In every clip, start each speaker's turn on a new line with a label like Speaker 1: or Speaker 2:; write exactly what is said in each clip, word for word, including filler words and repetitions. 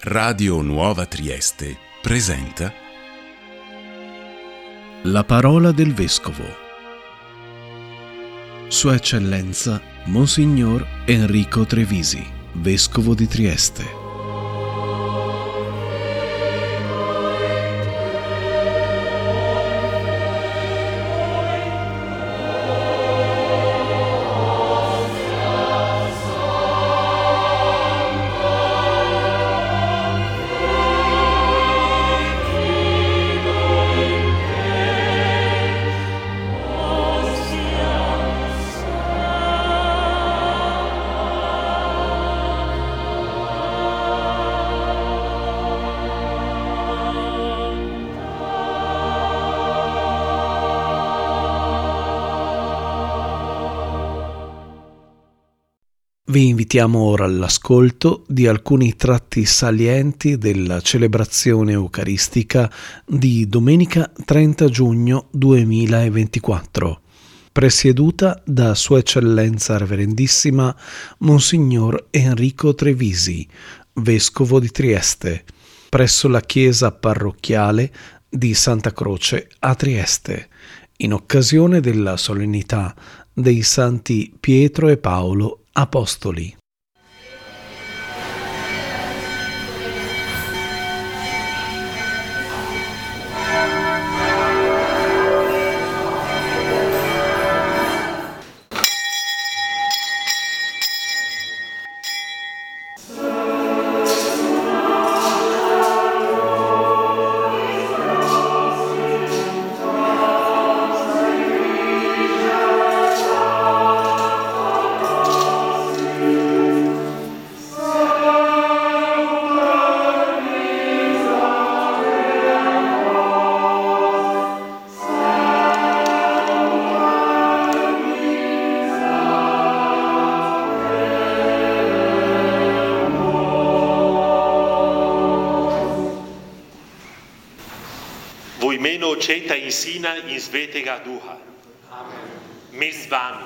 Speaker 1: Radio Nuova Trieste presenta
Speaker 2: La parola del Vescovo. Sua Eccellenza Monsignor Enrico Trevisi, Vescovo di Trieste. Vi invitiamo ora all'ascolto di alcuni tratti salienti della celebrazione eucaristica di domenica trenta giugno duemilaventiquattro, presieduta da Sua Eccellenza Reverendissima Monsignor Enrico Trevisi, Vescovo di Trieste, presso la chiesa parrocchiale di Santa Croce a Trieste, in occasione della solennità dei santi Pietro e Paolo Apostoli.
Speaker 3: Meno četa in sina in svetega duha. Amen. Mi z vami.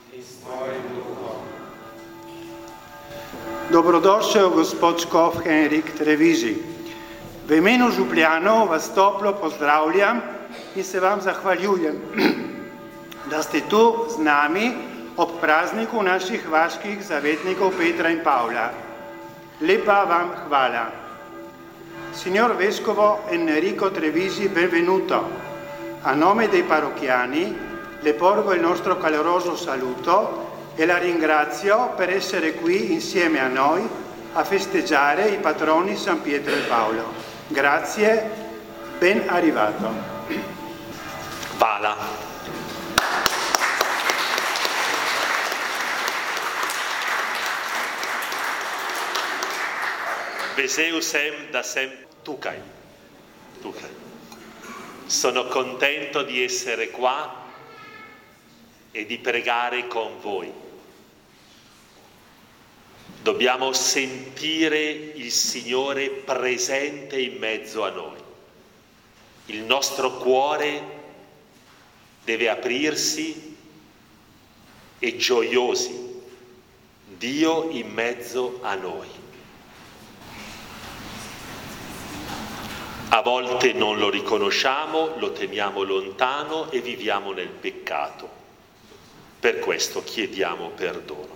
Speaker 4: Dobrodošel gospod škof Henrik Trevisi. V imenu Župljanov vas toplo pozdravljam in se vam zahvaljujem, da ste tu z nami ob prazniku naših vaških zavetnikov Petra in Pavla. Lepa vam hvala. Signor Vescovo Enrico Trevisi, benvenuto. A nome dei parrocchiani le porgo il nostro caloroso saluto e la ringrazio per essere qui insieme a noi a festeggiare i patroni San Pietro e Paolo. Grazie, ben arrivato.
Speaker 3: Vala. Vesel sem, da sem tukaj. Tukaj. Sono contento di essere qua e di pregare con voi. Dobbiamo sentire il Signore presente in mezzo a noi. Il nostro cuore deve aprirsi e gioiosi. Dio in mezzo a noi. A volte non lo riconosciamo, lo teniamo lontano e viviamo nel peccato. Per questo chiediamo perdono.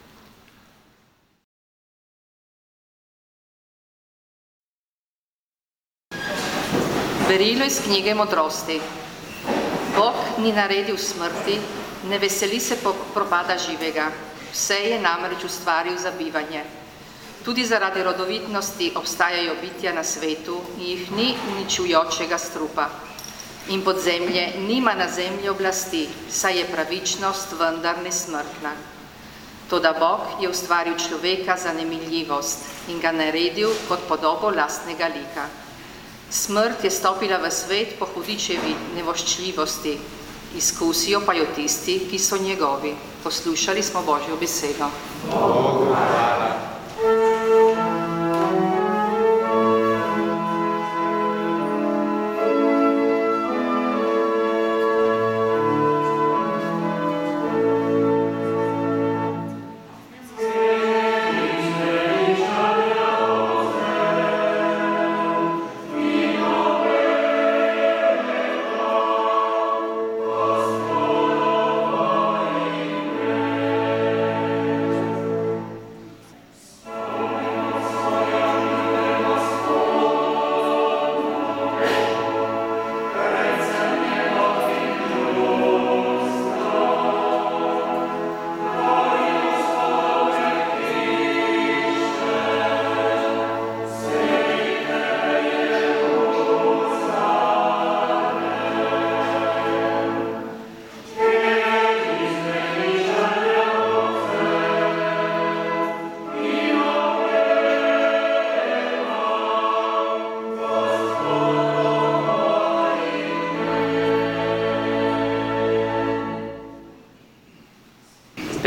Speaker 5: Berilo iz knjige Modrosti. Bog ni naredil smrti, ne veseli se propada živega. Vse je namreč ustvaril za bivanje. Tudi zaradi rodovitnosti obstajajo bitja na svetu in jih ni uničujočega strupa. In podzemlje nima na zemlji oblasti, saj je pravičnost vendar nesmrtna. Toda Bog je ustvaril človeka za nemiljivost in ga naredil kot podobo lastnega lika. Smrt je stopila v svet po hudičevi nevoščljivosti, izkusijo pa jo tisti, ki so njegovi. Poslušali smo Božjo besedo.
Speaker 4: Bogu hvala.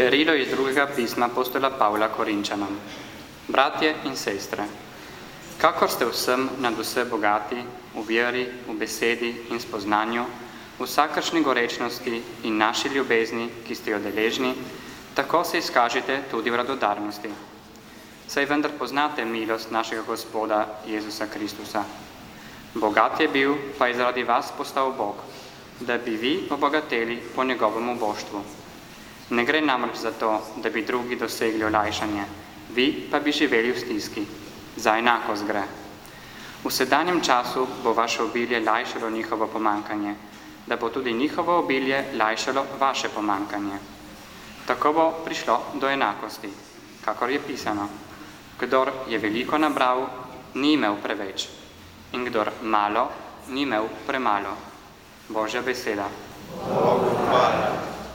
Speaker 6: Berilo iz drugega pisma apostola Pavla Korinčanom. Bratje in sestre, kakor ste vsem nad vse bogati, v veri, v besedi in spoznanju, v vsakršni gorečnosti in naši ljubezni, ki ste jo deležni, tako se izkažite tudi v radodarnosti. Saj vendar poznate milost našega Gospoda Jezusa Kristusa. Bogat je bil, pa je zaradi vas postal Bog, da bi vi obogateli po njegovem boštvu. Ne gre namreč za to, da bi drugi dosegli olajšanje, vi pa bi živeli v stiski. Za enakost gre. V sedanjem času bo vaše obilje lajšalo njihovo pomankanje, da bo tudi njihovo obilje lajšalo vaše pomankanje. Tako bo prišlo do enakosti, kakor je pisano. Kdor je veliko nabral, ni imel preveč, in kdor malo, ni imel premalo. Božja beseda.
Speaker 7: Bogu hvala.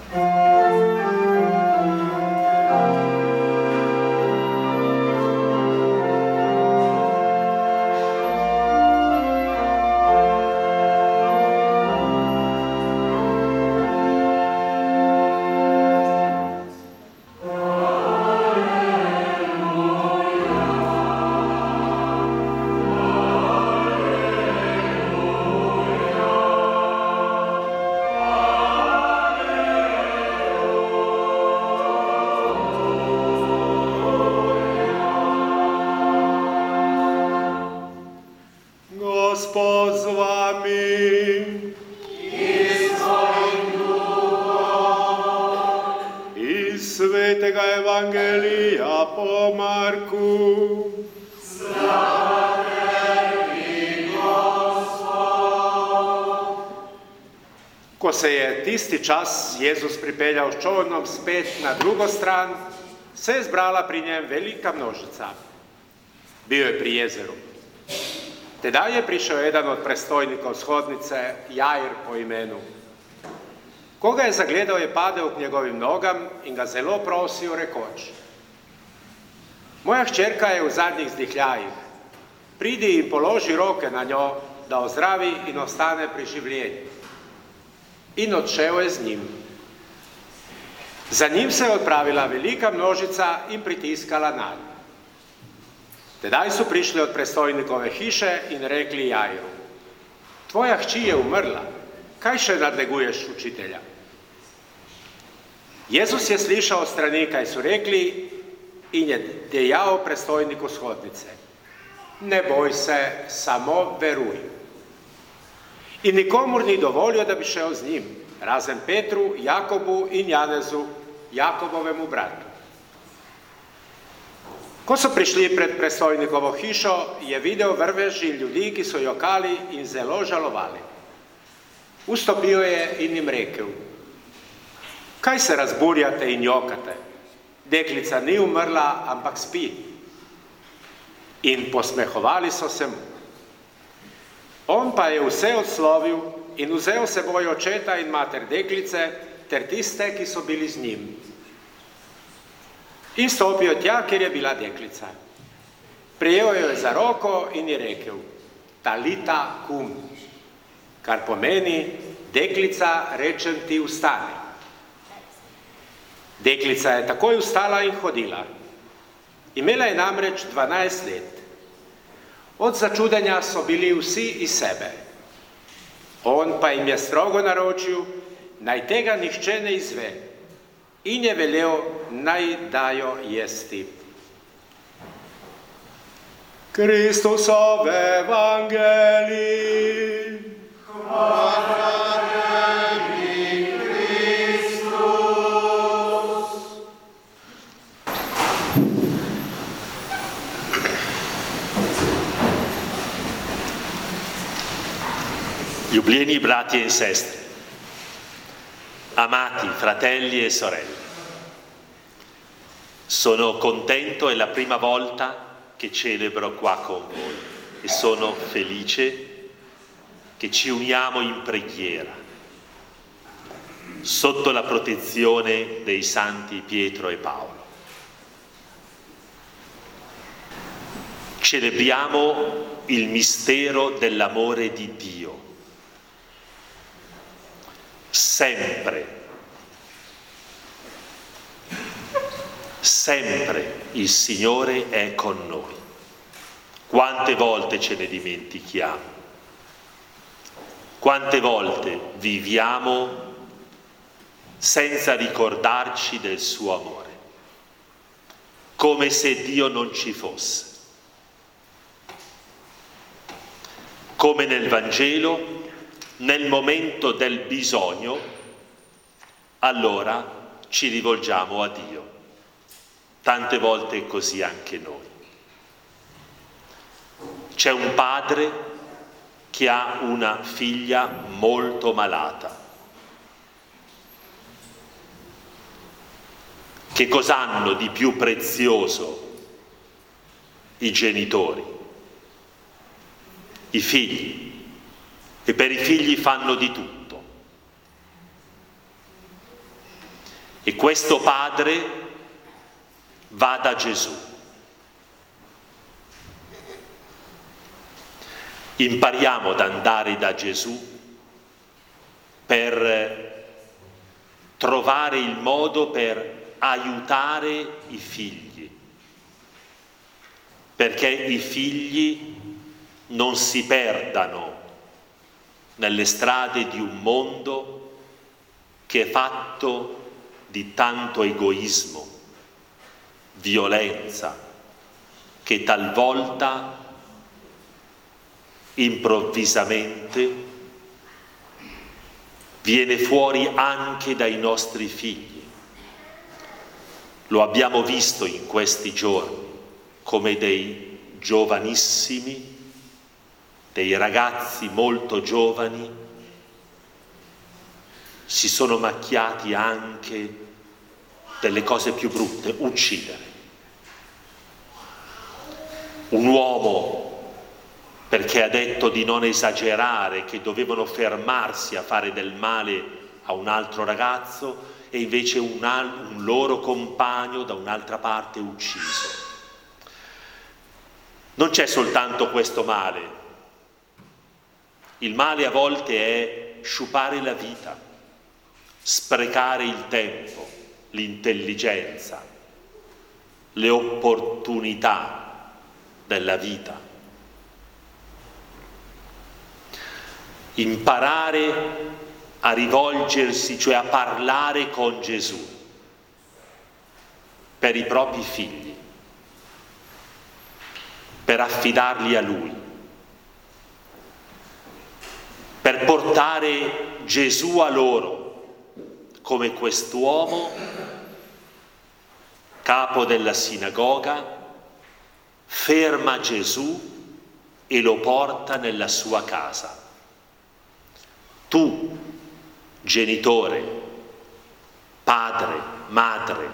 Speaker 8: Gospod z vami.
Speaker 7: I s tvojim duhom.
Speaker 8: Iz svetega Evangelija po Marku.
Speaker 7: Slava tebi, Gospod.
Speaker 3: Ko se je tisti čas Jezus pripeljal s čolnom spet na drugo stran, se je zbrala pri njem velika množica. Bio je pri jezeru. Tedaj je prišel jedan od predstojnikov shodnice, Jair po imenu. Ko ga je zagledal, je padel k njegovim nogam in ga zelo prosil, rekoč: Moja hčerka je v zadnjih zdihljajih. Pridi in položi roke na njo, da ozdravi in ostane pri življenju. In odšel je z njim. Za njim se je odpravila velika množica in pritiskala nanj. Tedaj so prišli od predstojnikove hiše in rekli Jairu: Tvoja hči je umrla, kaj še nadleguješ učitelja? Jezus je slišal od strani, kaj so rekli, in je dejal predstojniku shodnice: Ne boj se, samo veruj. In nikomur ni dovolil, da bi šel z njim, razen Petru, Jakobu in Janezu, Jakobovemu bratu. Ko so prišli pred predstojnikovo hišo, je videl vrveži ljudi, ki so jokali in zelo žalovali. Vstopil je in jim rekel: Kaj se razburjate in jokate? Deklica ni umrla, ampak spi. In posmehovali so se mu. On pa je vse odslovil in vzel seboj očeta in mater deklice ter tiste, ki so bili z njim. In stopil tja, kjer je bila deklica. Prijel jo je za roko in je rekel: Talita kum, kar pomeni: Deklica, rečem ti, vstani. Deklica je takoj vstala in hodila. Imela je namreč dvanajst let. Od začudenja so bili vsi iz sebe. On pa jim je strogo naročil, naj tega nihče ne izve, in je velel, naj dajo jesti. Kristusov evangelij.
Speaker 7: Hvala tebi, Kristus.
Speaker 3: Ljubljeni bratje in sestre, amati fratelli e sorelle, sono contento, è la prima volta che celebro qua con voi e sono felice che ci uniamo in preghiera sotto la protezione dei santi Pietro e Paolo. Celebriamo il mistero dell'amore di Dio. Sempre
Speaker 9: sempre il Signore è con noi. Quante volte ce ne dimentichiamo? Quante volte viviamo senza ricordarci del suo amore, come se Dio non ci fosse. Come nel Vangelo, nel momento del bisogno, allora ci rivolgiamo a Dio. Tante volte è così anche noi. C'è un padre che ha una figlia molto malata. Che cosa hanno di più prezioso i genitori? I figli. E per i figli fanno di tutto. E questo padre va da Gesù. Impariamo ad andare da Gesù per trovare il modo per aiutare i figli, perché i figli non si perdano nelle strade di un mondo che è fatto di tanto egoismo, violenza, che talvolta improvvisamente viene fuori anche dai nostri figli. Lo abbiamo visto in questi giorni, come dei giovanissimi, dei ragazzi molto giovani, si sono macchiati anche delle cose più brutte, uccidere. Un uomo, perché ha detto di non esagerare, che dovevano fermarsi a fare del male a un altro ragazzo, e invece un, al- un loro compagno da un'altra parte ucciso. Non c'è soltanto questo male. Il male a volte è sciupare la vita, sprecare il tempo, l'intelligenza, le opportunità della vita. Imparare a rivolgersi, cioè a parlare con Gesù per i propri figli, per affidarli a Lui, per portare Gesù a loro, come quest'uomo, capo della sinagoga, ferma Gesù e lo porta nella sua casa. Tu, genitore, padre, madre,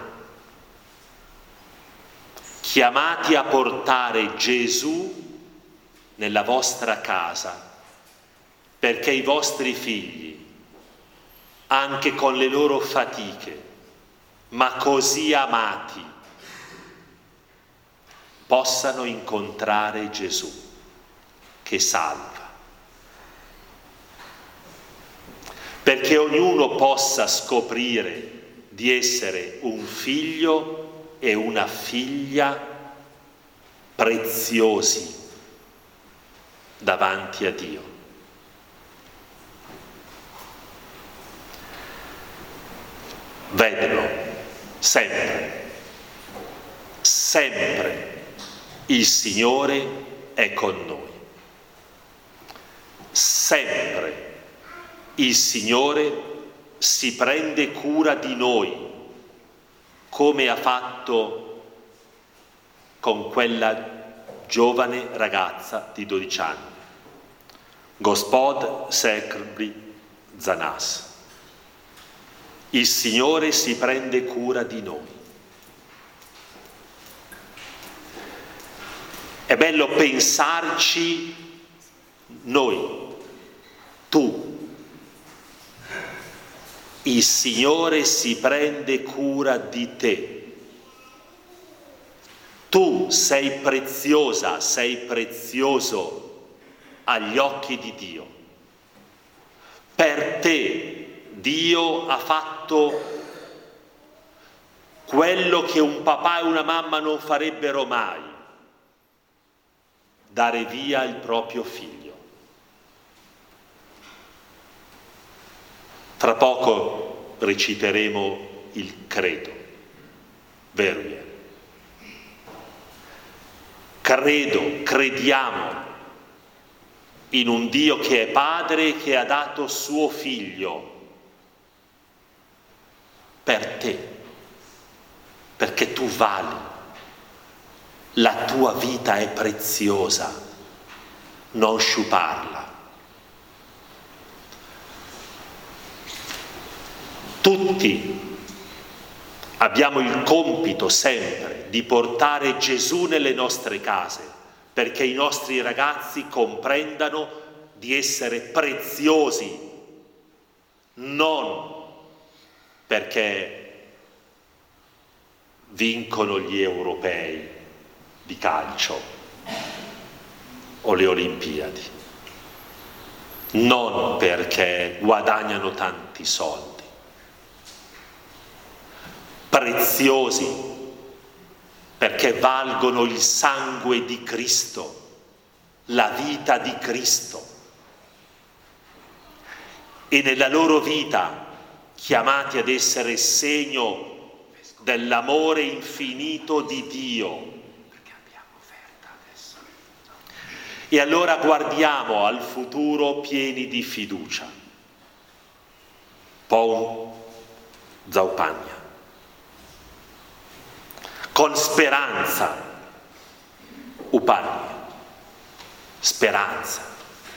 Speaker 9: chiamati a portare Gesù nella vostra casa, perché i vostri figli, anche con le loro fatiche, ma così amati, possano incontrare Gesù che salva. Perché ognuno possa scoprire di essere un figlio e una figlia preziosi davanti a Dio. Vedelo sempre, sempre il Signore è con noi, sempre il Signore si prende cura di noi, come ha fatto con quella giovane ragazza di dodici anni. Gospod skrbi za nas. Il Signore si prende cura di noi. È bello pensarci noi, tu. Il Signore si prende cura di te. Tu sei preziosa, sei prezioso agli occhi di Dio. Per te Dio ha fatto quello che un papà e una mamma non farebbero mai, dare via il proprio figlio. Tra poco reciteremo il credo, vero ieri? Credo, crediamo in un Dio che è Padre, che ha dato suo figlio per te, perché tu vali, la tua vita è preziosa, non sciuparla. Tutti abbiamo il compito sempre di portare Gesù nelle nostre case, perché i nostri ragazzi comprendano di essere preziosi, non perché vincono gli europei di calcio o le Olimpiadi, non perché guadagnano tanti soldi, preziosi perché valgono il sangue di Cristo, la vita di Cristo, e nella loro vita chiamati ad essere segno dell'amore infinito di Dio. E allora guardiamo al futuro pieni di fiducia. Pon Zaupagna. Con speranza, Upagna. Speranza.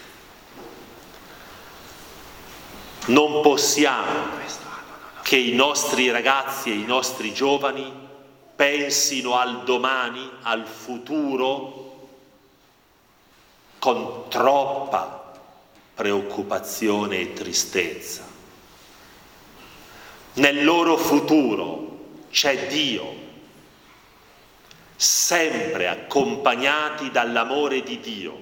Speaker 9: Non possiamo che i nostri ragazzi e i nostri giovani pensino al domani, al futuro, con troppa preoccupazione e tristezza. Nel loro futuro c'è Dio, sempre accompagnati dall'amore di Dio.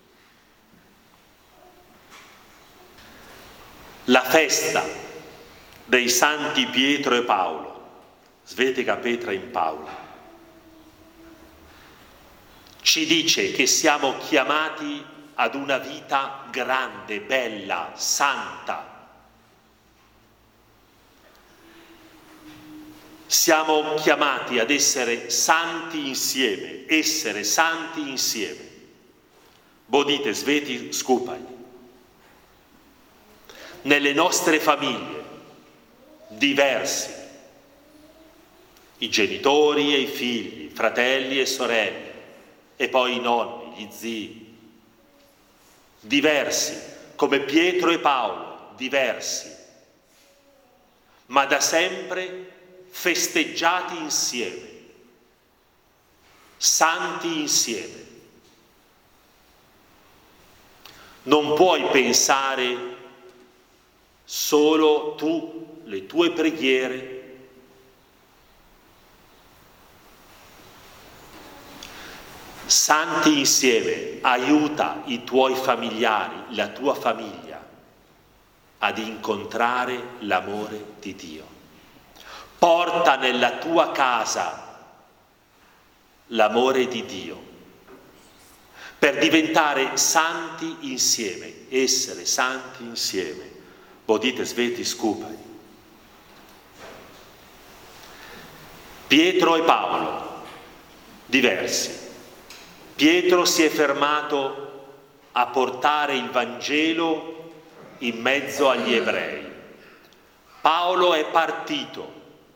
Speaker 9: La festa dei santi Pietro e Paolo, Svetica Petra in Paula, ci dice che siamo chiamati ad una vita grande, bella, santa. Siamo chiamati ad essere santi insieme, essere santi insieme. Bodite, sveti, skupai. Nelle nostre famiglie, diversi, i genitori e i figli, fratelli e sorelle, e poi i nonni, gli zii, diversi, come Pietro e Paolo, diversi, ma da sempre festeggiati insieme, santi insieme. Non puoi pensare solo tu, le tue preghiere, santi insieme, aiuta i tuoi familiari, la tua famiglia ad incontrare l'amore di Dio. Porta nella tua casa l'amore di Dio per diventare santi insieme, essere santi insieme. Bodite, sveti, skupai. Pietro e Paolo, diversi. Pietro si è fermato a portare il Vangelo in mezzo agli ebrei. Paolo è partito,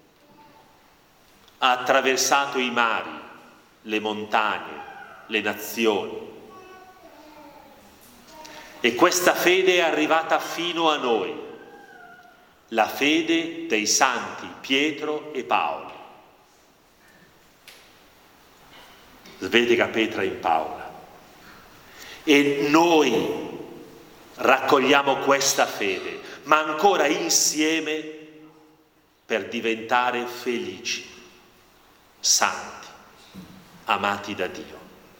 Speaker 9: ha attraversato i mari, le montagne, le nazioni. E questa fede è arrivata fino a noi, la fede dei santi Pietro e Paolo. Svetica Petra in Paula. E noi raccogliamo questa fede, ma ancora insieme per diventare felici, santi, amati da Dio.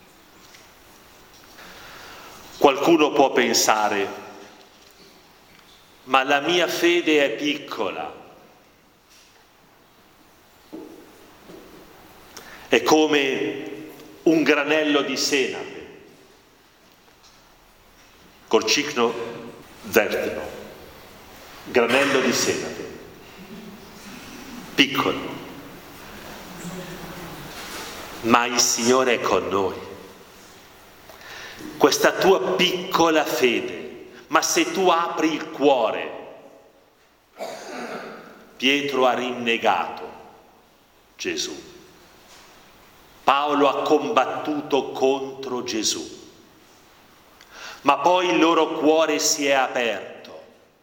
Speaker 9: Qualcuno può pensare, ma la mia fede è piccola, È come un granello di senape, corcicno zertino, granello di senape, piccolo, ma il Signore è con noi. Questa tua piccola fede, ma se tu apri il cuore, Pietro ha rinnegato Gesù. Paolo ha combattuto contro Gesù, ma poi il loro cuore si è aperto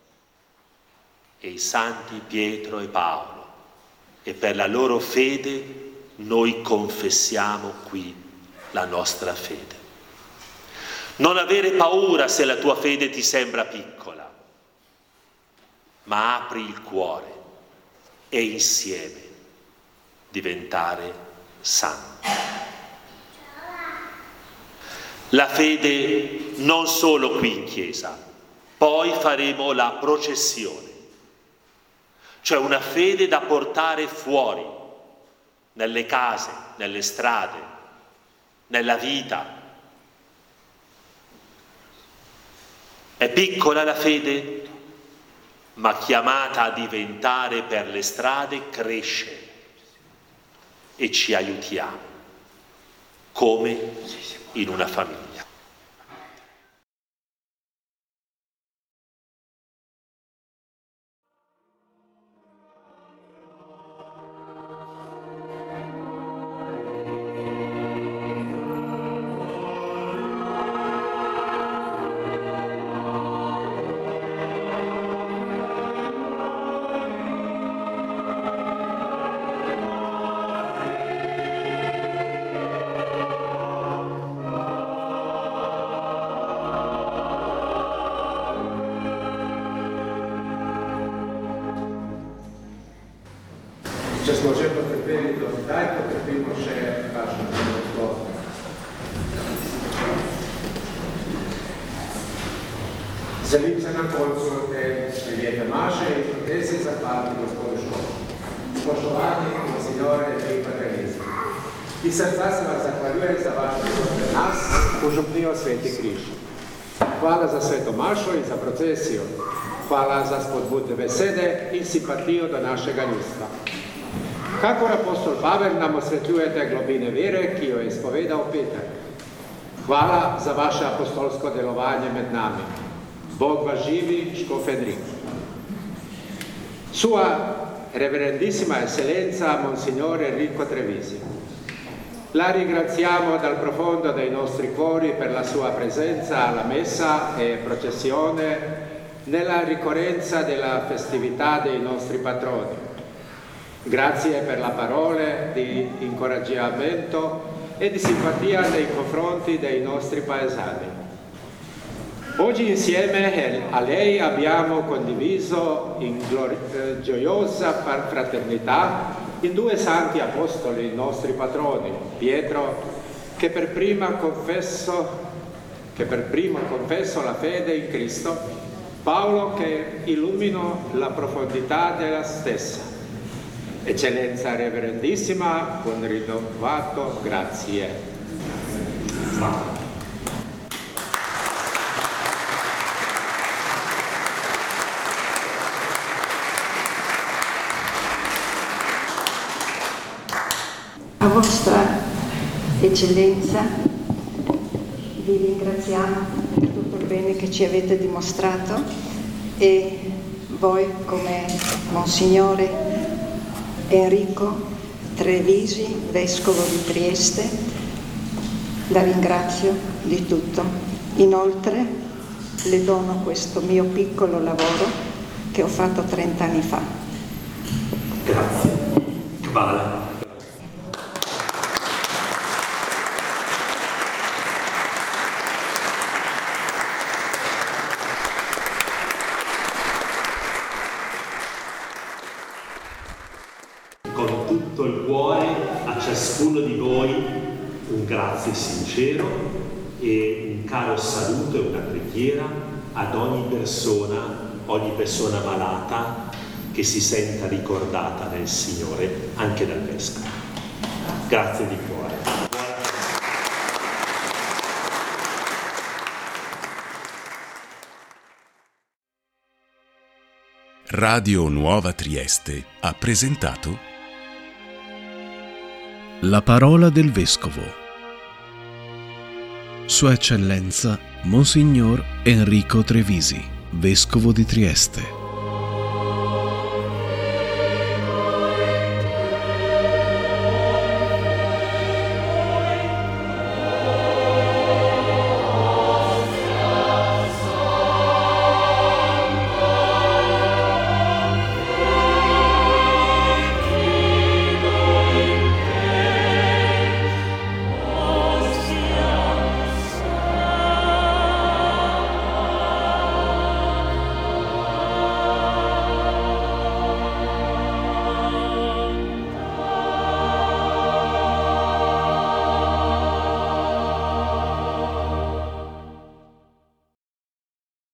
Speaker 9: e i santi Pietro e Paolo, e per la loro fede noi confessiamo qui la nostra fede. Non avere paura se la tua fede ti sembra piccola, ma apri il cuore e insieme diventare santi. La fede non solo qui in chiesa, poi faremo la processione, cioè una fede da portare fuori, nelle case, nelle strade, nella vita. È piccola la fede, ma chiamata a diventare per le strade cresce e ci aiutiamo, come in una famiglia.
Speaker 3: Če smo že potrpeli do zdaj, potrpimo še kakšno slovo. Želim se na koncu te svete maše in protesi zahvaliti gospodu Škofu. Spoštovani monsignore Enrico Trevizi, iz srca se vas zahvaljujem za vaš prisotnost pri nas v župnijo Sveti križ. Hvala za sveto mašo in za procesijo. Hvala za spodbudne besede in simpatijo do našega ljudstva. Kakor apostol Pavel nam osvetljujete globine vere, ki jo je izpovedal Peter. Hvala za vaše apostolsko delovanje med nami. Bog vas živi, Škof Enrico. Sua reverendissima eccellenza Monsignore Enrico Trevizi. La ringraziamo dal profondo dei nostri cuori per la sua presenza alla messa e processione nella ricorrenza della festività dei nostri patroni. Grazie per la parola di incoraggiamento e di simpatia nei confronti dei nostri paesani. Oggi insieme a lei abbiamo condiviso in glori- gioiosa fraternità in due santi apostoli, i nostri patroni, Pietro, che per prima confesso, che per primo confesso la fede in Cristo, Paolo che illumino la profondità della stessa. Eccellenza reverendissima, con rinnovato grazie.
Speaker 10: A vostra eccellenza vi ringraziamo per tutto il bene che ci avete dimostrato e voi come Monsignore Enrico Trevizi, Vescovo di Trieste, la ringrazio di tutto. Inoltre le dono questo mio piccolo lavoro che ho fatto trent'anni fa.
Speaker 9: Grazie. Kbala. Con tutto il cuore a ciascuno di voi un grazie sincero e un caro saluto e una preghiera ad ogni persona, ogni persona malata che si senta ricordata nel Signore, anche dal Vescovo. Grazie di cuore.
Speaker 1: Radio Nuova Trieste ha presentato
Speaker 2: La parola del Vescovo. Sua Eccellenza Monsignor Enrico Trevisi, Vescovo di Trieste.